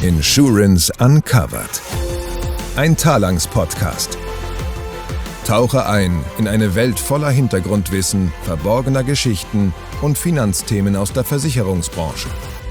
Insurance Uncovered. Ein Talanx-Podcast. Tauche ein in eine Welt voller Hintergrundwissen, verborgener Geschichten und Finanzthemen aus der Versicherungsbranche.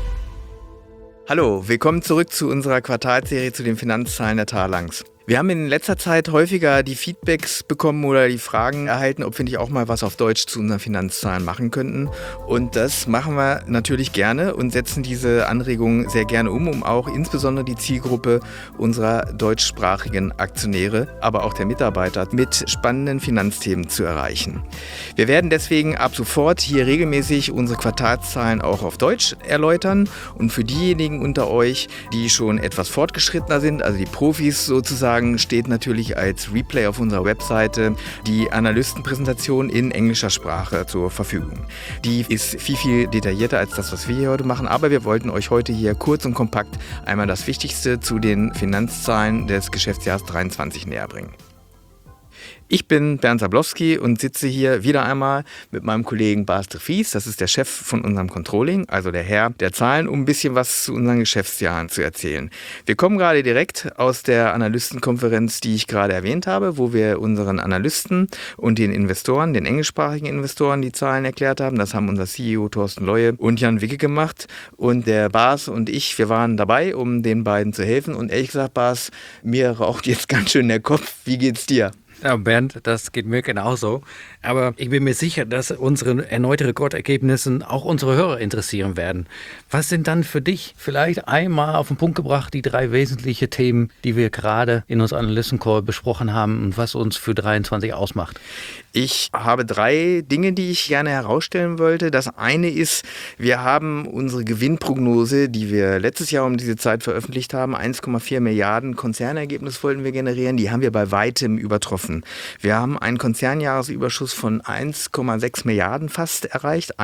Hallo, willkommen zurück zu unserer Quartalsserie zu den Finanzzahlen der Talanx. Wir haben in letzter Zeit häufiger die Feedbacks bekommen oder die Fragen erhalten, ob wir nicht auch mal was auf Deutsch zu unseren Finanzzahlen machen könnten. Und das machen wir natürlich gerne und setzen diese Anregungen sehr gerne um auch insbesondere die Zielgruppe unserer deutschsprachigen Aktionäre, aber auch der Mitarbeiter mit spannenden Finanzthemen zu erreichen. Wir werden deswegen ab sofort hier regelmäßig unsere Quartalszahlen auch auf Deutsch erläutern. Und für diejenigen unter euch, die schon etwas fortgeschrittener sind, also die Profis sozusagen, steht natürlich als Replay auf unserer Webseite die Analystenpräsentation in englischer Sprache zur Verfügung. Die ist viel detaillierter als das, was wir hier heute machen, aber wir wollten euch heute hier kurz und kompakt einmal das Wichtigste zu den Finanzzahlen des Geschäftsjahres 23 näher bringen. Ich bin Bernd Sablowski und sitze hier wieder einmal mit meinem Kollegen Bas de Vries. Das ist der Chef von unserem Controlling, also der Herr der Zahlen, um ein bisschen was zu unseren Geschäftsjahren zu erzählen. Wir kommen gerade direkt aus der Analystenkonferenz, die ich gerade erwähnt habe, wo wir unseren Analysten und den Investoren, den englischsprachigen Investoren, die Zahlen erklärt haben. Das haben unser CEO Thorsten Leue und Jan Wicke gemacht. Und der Bas und ich, wir waren dabei, um den beiden zu helfen. Und ehrlich gesagt, Bas, mir raucht jetzt ganz schön der Kopf. Wie geht's dir? Ja, Bernd, das geht mir genauso. Aber ich bin mir sicher, dass unsere erneuten Rekordergebnisse auch unsere Hörer interessieren werden. Was sind dann für dich vielleicht einmal auf den Punkt gebracht die 3 wesentlichen Themen, die wir gerade in unserem Analysten-Call besprochen haben und was uns für 23 ausmacht? Ich habe 3 Dinge, die ich gerne herausstellen wollte. Das eine ist, wir haben unsere Gewinnprognose, die wir letztes Jahr um diese Zeit veröffentlicht haben, 1,4 Milliarden Konzernergebnis wollten wir generieren, die haben wir bei weitem übertroffen. Wir haben einen Konzernjahresüberschuss von 1,6 Milliarden fast erreicht,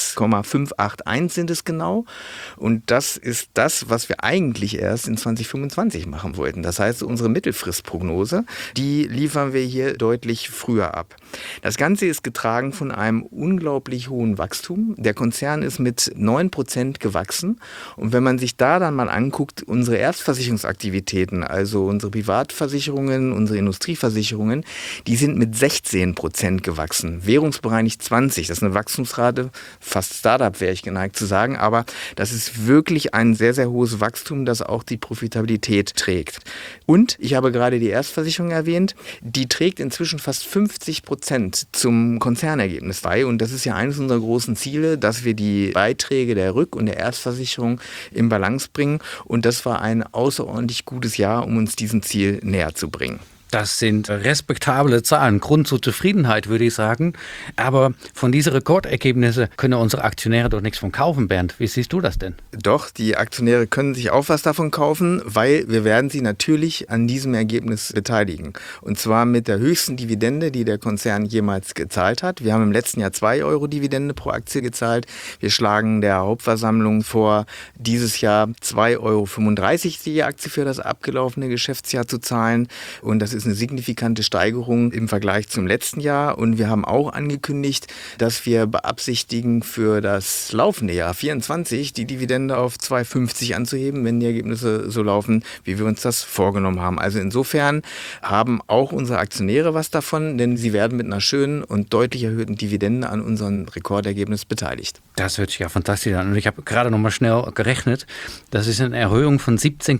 1,581 sind es genau. Und das ist das, was wir eigentlich erst in 2025 machen wollten. Das heißt, unsere Mittelfristprognose, die liefern wir hier deutlich früher ab. Das Ganze ist getragen von einem unglaublich hohen Wachstum. Der Konzern ist mit 9% gewachsen. Und wenn man sich da dann mal anguckt, unsere Erstversicherungsaktivitäten, also unsere Privatversicherungen, unsere Industrieversicherungen, die sind mit 16% gewachsen. Währungsbereinigt 20%. Das ist eine Wachstumsrate, fast Startup wäre ich geneigt zu sagen. Aber das ist wirklich ein sehr, sehr hohes Wachstum, das auch die Profitabilität trägt. Und ich habe gerade die Erstversicherung erwähnt. Die trägt inzwischen fast 50% zum Konzernergebnis bei. Und das ist ja eines unserer großen Ziele, dass wir die Beiträge der Rück- und der Erstversicherung in Balance bringen. Und das war ein außerordentlich gutes Jahr, um uns diesem Ziel näher zu bringen. Das sind respektable Zahlen, Grund zur Zufriedenheit, würde ich sagen. Aber von diesen Rekordergebnissen können unsere Aktionäre doch nichts von kaufen, Bernd. Wie siehst du das denn? Doch, die Aktionäre können sich auch was davon kaufen, weil wir werden sie natürlich an diesem Ergebnis beteiligen. Und zwar mit der höchsten Dividende, die der Konzern jemals gezahlt hat. Wir haben im letzten Jahr 2 Euro Dividende pro Aktie gezahlt. Wir schlagen der Hauptversammlung vor, dieses Jahr 2,35 Euro die Aktie für das abgelaufene Geschäftsjahr zu zahlen. Und das ist eine signifikante Steigerung im Vergleich zum letzten Jahr. Und wir haben auch angekündigt, dass wir beabsichtigen, für das laufende Jahr 24 die Dividende auf 2,50 anzuheben, wenn die Ergebnisse so laufen, wie wir uns das vorgenommen haben. Also insofern haben auch unsere Aktionäre was davon, denn sie werden mit einer schönen und deutlich erhöhten Dividende an unserem Rekordergebnis beteiligt. Das hört sich ja fantastisch an. Und ich habe gerade noch mal schnell gerechnet. Das ist eine Erhöhung von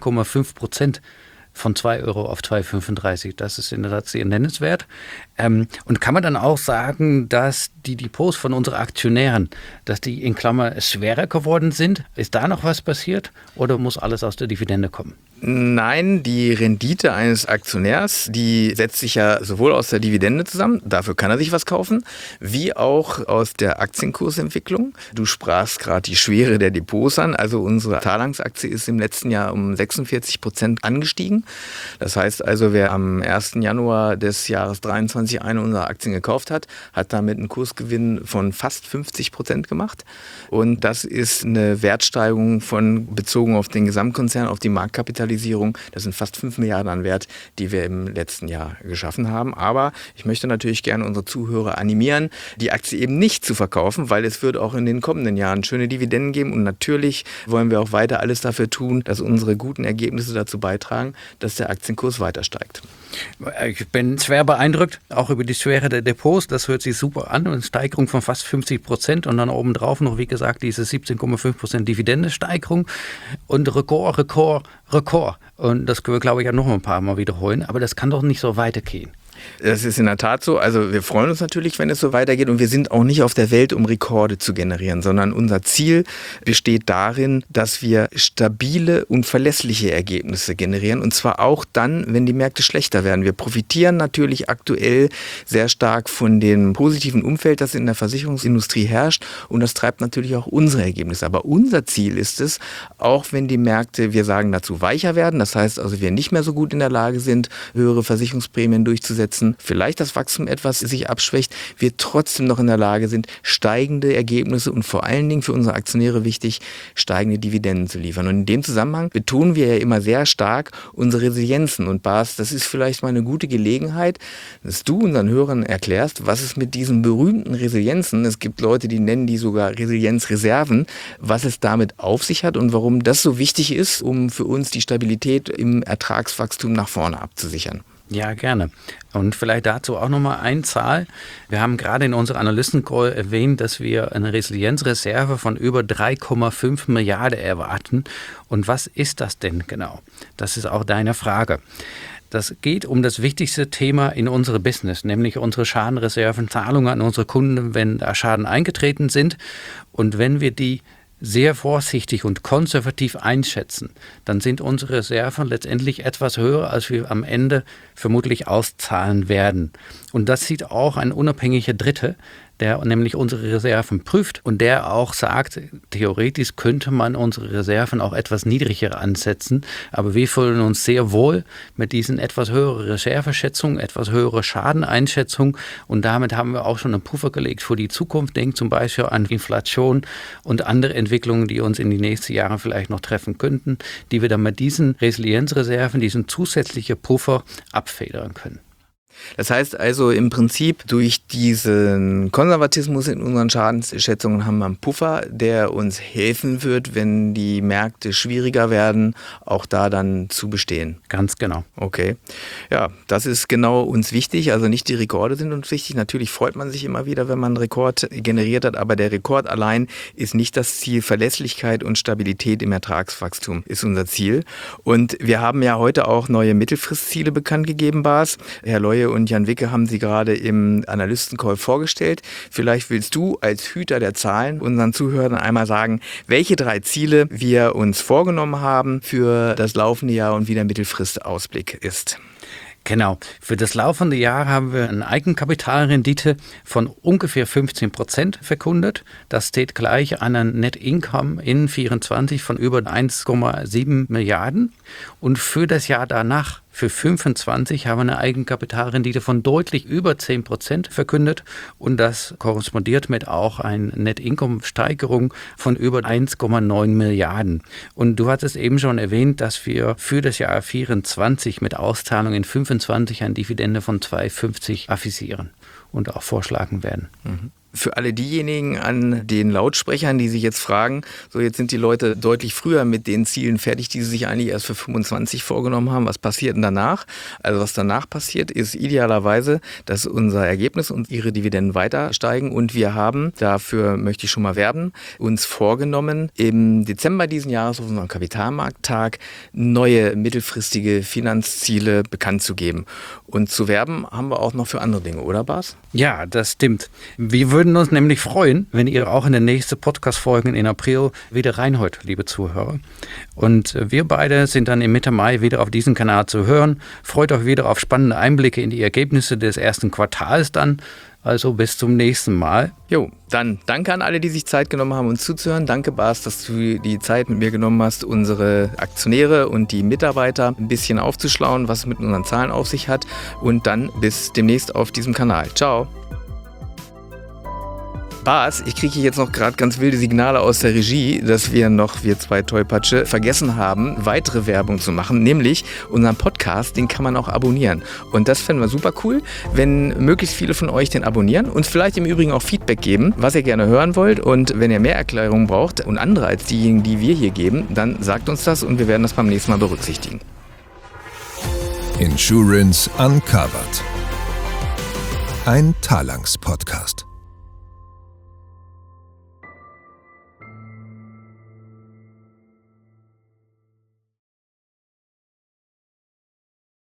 17,5%. Von 2 Euro auf 2,35. Das ist in der Tat sehr nennenswert. Und kann man dann auch sagen, dass die Depots von unseren Aktionären, dass die in Klammer schwerer geworden sind? Ist da noch was passiert oder muss alles aus der Dividende kommen? Nein, die Rendite eines Aktionärs, die setzt sich ja sowohl aus der Dividende zusammen, dafür kann er sich was kaufen, wie auch aus der Aktienkursentwicklung. Du sprachst gerade die Schwere der Depots an, also unsere Talanx-Aktie ist im letzten Jahr um 46% angestiegen. Das heißt also, wer am 1. Januar des Jahres 23 eine unserer Aktien gekauft hat, hat damit einen Kursgewinn von fast 50% gemacht. Und das ist eine Wertsteigerung von, bezogen auf den Gesamtkonzern, auf die Marktkapitalisierung, Marktkapitalisierung. Das sind fast 5 Milliarden an Wert, die wir im letzten Jahr geschaffen haben. Aber ich möchte natürlich gerne unsere Zuhörer animieren, die Aktie eben nicht zu verkaufen, weil es wird auch in den kommenden Jahren schöne Dividenden geben. Und natürlich wollen wir auch weiter alles dafür tun, dass unsere guten Ergebnisse dazu beitragen, dass der Aktienkurs weiter steigt. Ich bin schwer beeindruckt, auch über die Schwere der Depots. Das hört sich super an. Eine Steigerung von fast 50% und dann obendrauf noch, wie gesagt, diese 17,5% Dividendesteigerung und Rekord. Und das können wir, glaube ich, ja noch ein paar Mal wiederholen. Aber das kann doch nicht so weitergehen. Das ist in der Tat so. Also wir freuen uns natürlich, wenn es so weitergeht und wir sind auch nicht auf der Welt, um Rekorde zu generieren, sondern unser Ziel besteht darin, dass wir stabile und verlässliche Ergebnisse generieren und zwar auch dann, wenn die Märkte schlechter werden. Wir profitieren natürlich aktuell sehr stark von dem positiven Umfeld, das in der Versicherungsindustrie herrscht und das treibt natürlich auch unsere Ergebnisse. Aber unser Ziel ist es, auch wenn die Märkte, wir sagen dazu, weicher werden, das heißt also, wir nicht mehr so gut in der Lage sind, höhere Versicherungsprämien durchzusetzen, vielleicht das Wachstum etwas sich abschwächt, wir trotzdem noch in der Lage sind, steigende Ergebnisse und vor allen Dingen für unsere Aktionäre wichtig, steigende Dividenden zu liefern. Und in dem Zusammenhang betonen wir ja immer sehr stark unsere Resilienzen. Und Bas, das ist vielleicht mal eine gute Gelegenheit, dass du unseren Hörern erklärst, was es mit diesen berühmten Resilienzen, es gibt Leute, die nennen die sogar Resilienzreserven, was es damit auf sich hat und warum das so wichtig ist, um für uns die Stabilität im Ertragswachstum nach vorne abzusichern. Ja, gerne. Und vielleicht dazu auch nochmal eine Zahl. Wir haben gerade in unserer Analysten-Call erwähnt, dass wir eine Resilienzreserve von über 3,5 Milliarden erwarten. Und was ist das denn genau? Das ist auch deine Frage. Das geht um das wichtigste Thema in unserem Business, nämlich unsere Schadenreserven, Zahlungen an unsere Kunden, wenn da Schaden eingetreten sind. Und wenn wir die sehr vorsichtig und konservativ einschätzen, dann sind unsere Reserven letztendlich etwas höher, als wir am Ende vermutlich auszahlen werden. Und das sieht auch ein unabhängiger Dritte, der nämlich unsere Reserven prüft und der auch sagt, theoretisch könnte man unsere Reserven auch etwas niedriger ansetzen, aber wir fühlen uns sehr wohl mit diesen etwas höheren Reserveschätzungen, etwas höhere Schadeneinschätzung und damit haben wir auch schon einen Puffer gelegt für die Zukunft. Denkt zum Beispiel an Inflation und andere Entwicklungen, die uns in die nächsten Jahre vielleicht noch treffen könnten, die wir dann mit diesen Resilienzreserven, diesen zusätzlichen Puffer abfedern können. Das heißt also im Prinzip, durch diesen Konservatismus in unseren Schadensschätzungen haben wir einen Puffer, der uns helfen wird, wenn die Märkte schwieriger werden, auch da dann zu bestehen. Ganz genau. Okay. Ja, das ist genau uns wichtig. Also nicht die Rekorde sind uns wichtig. Natürlich freut man sich immer wieder, wenn man einen Rekord generiert hat, aber der Rekord allein ist nicht das Ziel. Verlässlichkeit und Stabilität im Ertragswachstum ist unser Ziel. Und wir haben ja heute auch neue Mittelfristziele bekannt gegeben, Bas. Herr Leue und Jan Wicke haben sie gerade im Analysten-Call vorgestellt. Vielleicht willst du als Hüter der Zahlen unseren Zuhörern einmal sagen, welche 3 Ziele wir uns vorgenommen haben für das laufende Jahr und wie der Mittelfristausblick ist. Genau. Für das laufende Jahr haben wir eine Eigenkapitalrendite von ungefähr 15% verkündet. Das steht gleich an einem Net Income in 2024 von über 1,7 Milliarden. Und für das Jahr danach, für 2025, haben wir eine Eigenkapitalrendite von deutlich über 10% verkündet. Und das korrespondiert mit auch einer Net-Income-Steigerung von über 1,9 Milliarden. Und du hattest eben schon erwähnt, dass wir für das Jahr 2024 mit Auszahlung in 2025 eine Dividende von 2,50 avisieren und auch vorschlagen werden. Mhm. Für alle diejenigen an den Lautsprechern, die sich jetzt fragen, so jetzt sind die Leute deutlich früher mit den Zielen fertig, die sie sich eigentlich erst für 25 vorgenommen haben. Was passiert denn danach? Also was danach passiert, ist idealerweise, dass unser Ergebnis und ihre Dividenden weiter steigen. Und wir haben, dafür möchte ich schon mal werben, uns vorgenommen, im Dezember diesen Jahres auf unserem Kapitalmarkttag neue mittelfristige Finanzziele bekannt zu geben. Und zu werben haben wir auch noch für andere Dinge, oder Bas? Ja, das stimmt. Wir würden uns nämlich freuen, wenn ihr auch in den nächsten Podcast-Folgen in April wieder reinhört, liebe Zuhörer. Und wir beide sind dann im Mitte Mai wieder auf diesem Kanal zu hören. Freut euch wieder auf spannende Einblicke in die Ergebnisse des ersten Quartals dann. Also bis zum nächsten Mal. Jo, dann danke an alle, die sich Zeit genommen haben, uns zuzuhören. Danke, Bas, dass du die Zeit mit mir genommen hast, unsere Aktionäre und die Mitarbeiter ein bisschen aufzuschlauen, was es mit unseren Zahlen auf sich hat. Und dann bis demnächst auf diesem Kanal. Ciao. Bas, ich kriege hier jetzt noch gerade ganz wilde Signale aus der Regie, dass wir zwei Tollpatsche, vergessen haben, weitere Werbung zu machen, nämlich unseren Podcast, den kann man auch abonnieren. Und das fänden wir super cool, wenn möglichst viele von euch den abonnieren und vielleicht im Übrigen auch Feedback geben, was ihr gerne hören wollt. Und wenn ihr mehr Erklärungen braucht und andere als diejenigen, die wir hier geben, dann sagt uns das und wir werden das beim nächsten Mal berücksichtigen. Insurance Uncovered. Ein Talanx-Podcast.